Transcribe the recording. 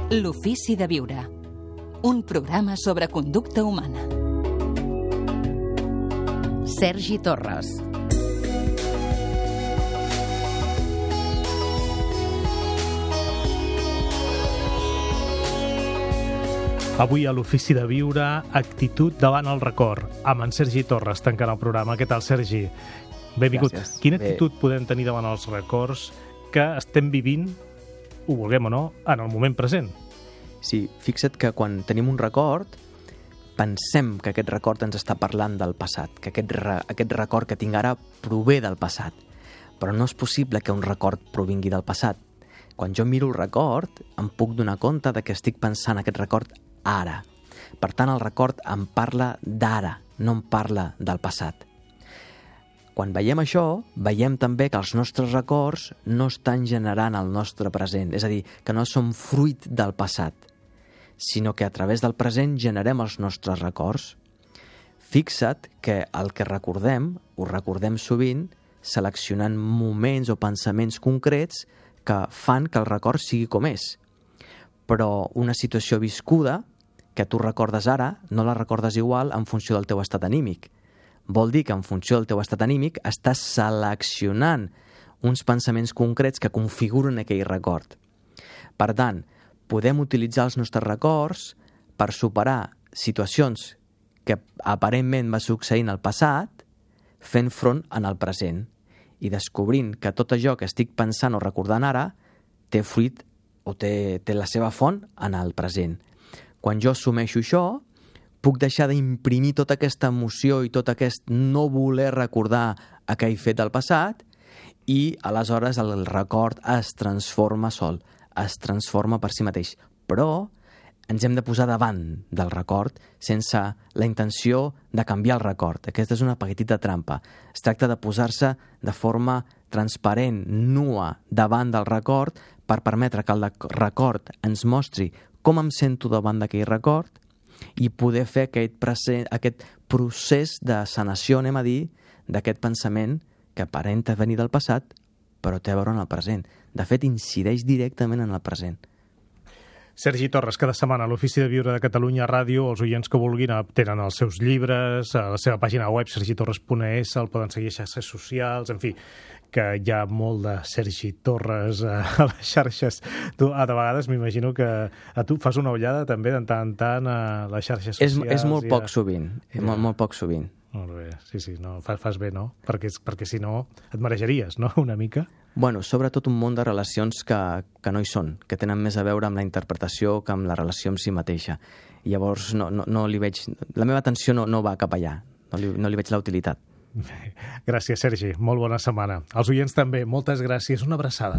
L'ofici de viure. Un programa sobre conducta humana. Sergi Torres. Avui a l'Ofici de Viure, actitud davant el record, amb en Sergi Torres tancant el programa. Què tal, Sergi? Benvingut. Gràcies. Quina actitud podem tenir davant els records que estem vivint, ho vulguem o no, en el moment present? Sí, fixa't que quan tenim un record, pensem que aquest record ens està parlant del passat, que aquest record que tinc ara prové del passat. Però no és possible que un record provingui del passat. Quan jo miro el record, em puc donar compte de que estic pensant aquest record ara. Per tant, el record em parla d'ara, no em parla del passat. Quan veiem això, veiem també que els nostres records no estan generant el nostre present, és a dir, que no són fruit del passat, sinó que a través del present generem els nostres records. Fixa't que el que recordem, ho recordem sovint seleccionant moments o pensaments concrets que fan que el record sigui com és. Però una situació viscuda, que tu recordes ara, no la recordes igual en funció del teu estat anímic. Vol dir que en funció del teu estat anímic estàs seleccionant uns pensaments concrets que configuren aquell record. Per tant, podem utilitzar els nostres records per superar situacions que aparentment va succeint al passat, fent front en el present i descobrint que tot allò que estic pensant o recordant ara té fruit o té la seva font en el present. Quan jo assumeixo això, puc deixar d'imprimir tota aquesta emoció i tot aquest no voler recordar aquell fet del passat i aleshores el record es transforma sol, es transforma per si mateix. Però ens hem de posar davant del record sense la intenció de canviar el record. Aquesta és una petita trampa. Es tracta de posar-se de forma transparent, nua, davant del record per permetre que el record ens mostri com em sento davant d'aquell record i poder fer aquest procés de sanació, anem a dir, d'aquest pensament que aparenta venir del passat, però té a veure en el present. De fet, incideix directament en el present. Sergi Torres, cada setmana a l'Ofici de Viure de Catalunya Ràdio, els oients que vulguin tenen els seus llibres, a la seva pàgina web sergitorres.es, el poden seguir a xarxes socials, en fi, que hi ha molt de Sergi Torres a les xarxes. Tu, de vegades, m'imagino que tu fas una ullada també de tant en tant a les xarxes socials. És molt poc sovint, molt poc sovint. Molt bé, sí, no, fas bé, no? Perquè si no et marejaries, no?, una mica. Bueno, sobretot un món de relacions que no hi són, que tenen més a veure amb la interpretació que amb la relació amb si mateixa. I llavors no li veig... La meva atenció no va cap allà, no li veig la utilitat. Gràcies, Sergi. Molt bona setmana. Els oients també, moltes gràcies. Una abraçada.